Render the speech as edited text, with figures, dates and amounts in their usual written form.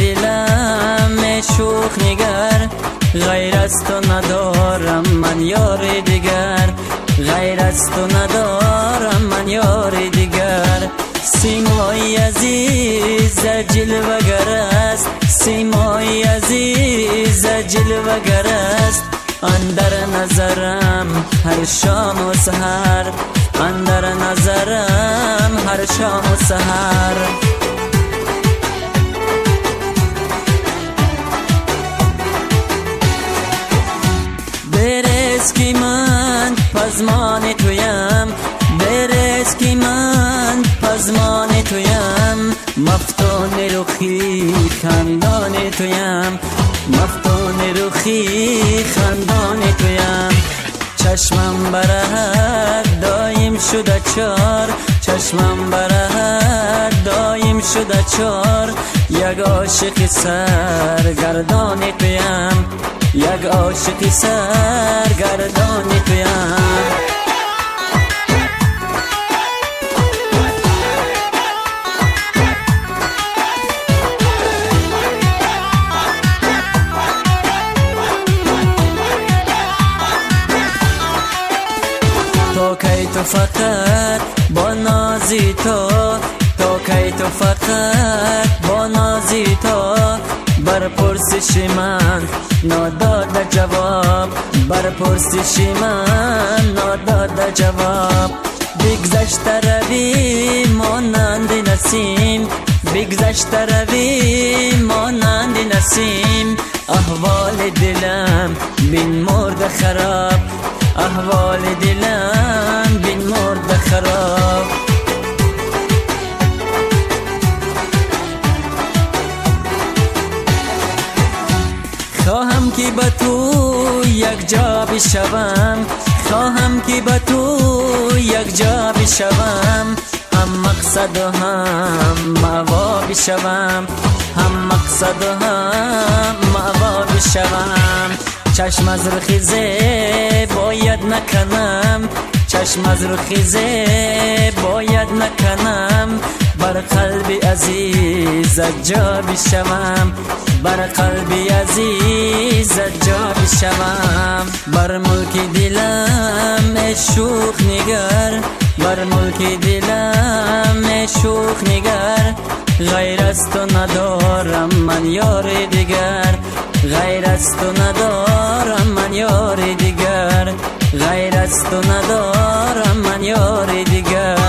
دلم شوخ نگر، غیر از تو ندارم من یار دیگر، غیر از تو ندارم من یار دیگر. سیمای عزیز جلوگر است، سیمای عزیز جلوگر است، اندر نظرم هر شام و سحر، اندر نظرم هر شام و سحر. برس که من پزمان تویم، برس که من پزمان تویم، مفتون رخی خندان تویم، مفتون رخی خندان تویم. چشمم برهد دایم شده چار، چشمم برهد دایم شده چار، یک عاشق سرگردان تویم، یک عاشق سرگردان تویم. تو کی تو فقط با نازی تو، تو کی تو فقط با نازی تو، بر پرسش من نداده جواب، بر پرسش من نداده جواب. بگذشت روی مانند نسیم، بگذشت روی مانند نسیم، احوال دلم بین مرد خراب، احوال دلم بین مرد خراب. خواهم که با تو یک جا بشوم، خواهم که با تو یک جا بشوم، هم مقصد و هم مأوا بشوم، هم مقصد و هم مأوا بشوم. چشم از رخیزه باید نکنم، چشم از رخیزه باید نکنم، بر قلب عزیز جا بشوم، بر قلب عزیز جا بشوم. بر ملک دلم شوخ نگر، بر ملک دلم شوخ نگر، غیر از تو ندارم من یار دیگر، غیر از تو ندارم من یار دیگر، غیر از تو ندارم من یار دیگر.